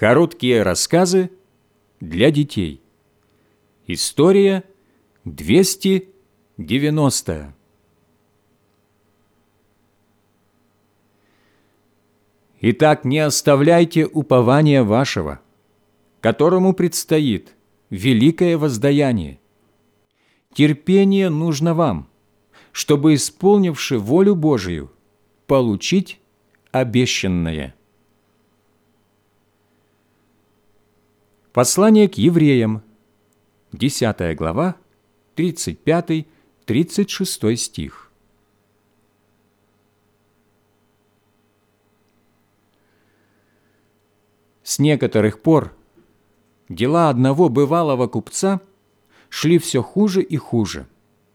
Короткие рассказы для детей. История 290. Итак, не оставляйте упования вашего, которому предстоит великое воздаяние. Терпение нужно вам, чтобы, исполнивши волю Божию, получить обещанное. Послание к евреям, 10 глава, 35-36 стих. С некоторых пор дела одного бывалого купца шли все хуже и хуже.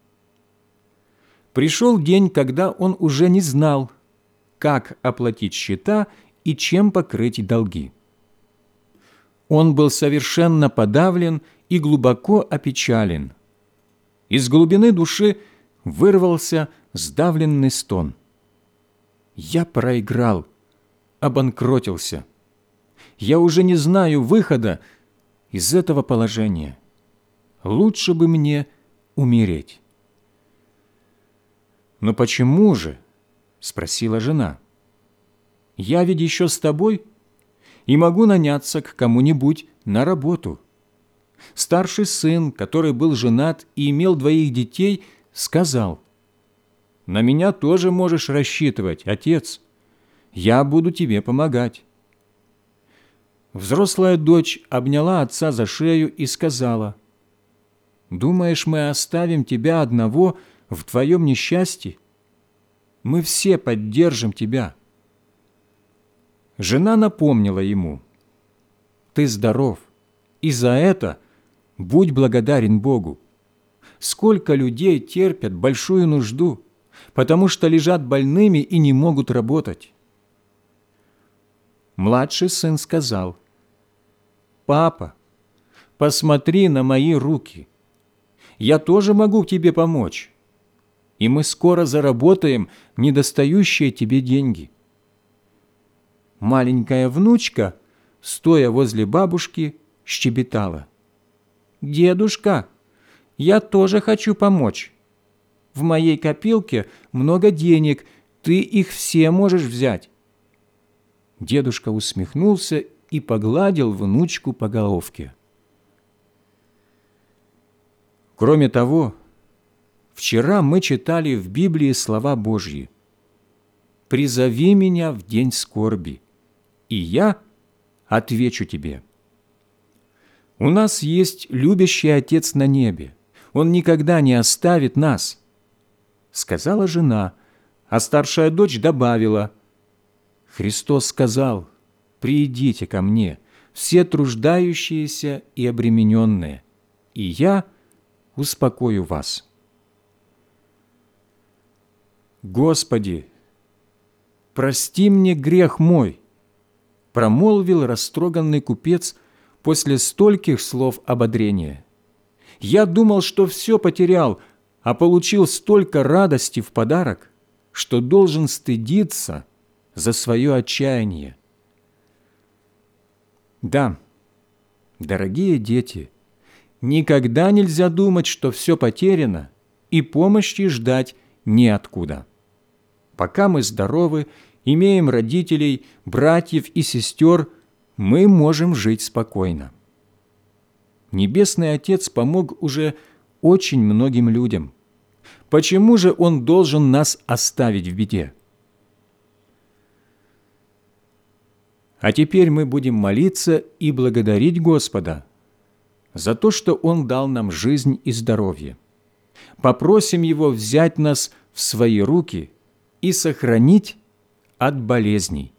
Пришел день, когда он уже не знал, как оплатить счета и чем покрыть долги. Он был совершенно подавлен и глубоко опечален. Из глубины души вырвался сдавленный стон. «Я проиграл, обанкротился. Я уже не знаю выхода из этого положения. Лучше бы мне умереть». «Но почему же?» – спросила жена. «Я ведь еще с тобой и могу наняться к кому-нибудь на работу». Старший сын, который был женат и имел 2 детей, сказал: «На меня тоже можешь рассчитывать, отец. Я буду тебе помогать». Взрослая дочь обняла отца за шею и сказала: «Думаешь, мы оставим тебя одного в твоем несчастье? Мы все поддержим тебя». Жена напомнила ему: «Ты здоров, и за это будь благодарен Богу. Сколько людей терпят большую нужду, потому что лежат больными и не могут работать». Младший сын сказал: «Папа, посмотри на мои руки. Я тоже могу тебе помочь, и мы скоро заработаем недостающие тебе деньги». Маленькая внучка, стоя возле бабушки, щебетала: «Дедушка, я тоже хочу помочь. В моей копилке много денег, ты их все можешь взять». Дедушка усмехнулся и погладил внучку по головке. Кроме того, вчера мы читали в Библии слова Божьи: «Призови меня в день скорби, и я отвечу тебе». У нас есть любящий Отец на небе. Он никогда не оставит нас, сказала жена, а старшая дочь добавила: Христос сказал: «Придите ко мне, все труждающиеся и обремененные, и я успокою вас». «Господи, прости мне грех мой», промолвил растроганный купец после стольких слов ободрения. «Я думал, что все потерял, а получил столько радости в подарок, что должен стыдиться за свое отчаяние». Да, дорогие дети, никогда нельзя думать, что все потеряно, и помощи ждать неоткуда. Пока мы здоровы, имеем родителей, братьев и сестер, мы можем жить спокойно. Небесный Отец помог уже очень многим людям. Почему же Он должен нас оставить в беде? А теперь мы будем молиться и благодарить Господа за то, что Он дал нам жизнь и здоровье. Попросим Его взять нас в свои руки и сохранить от болезней.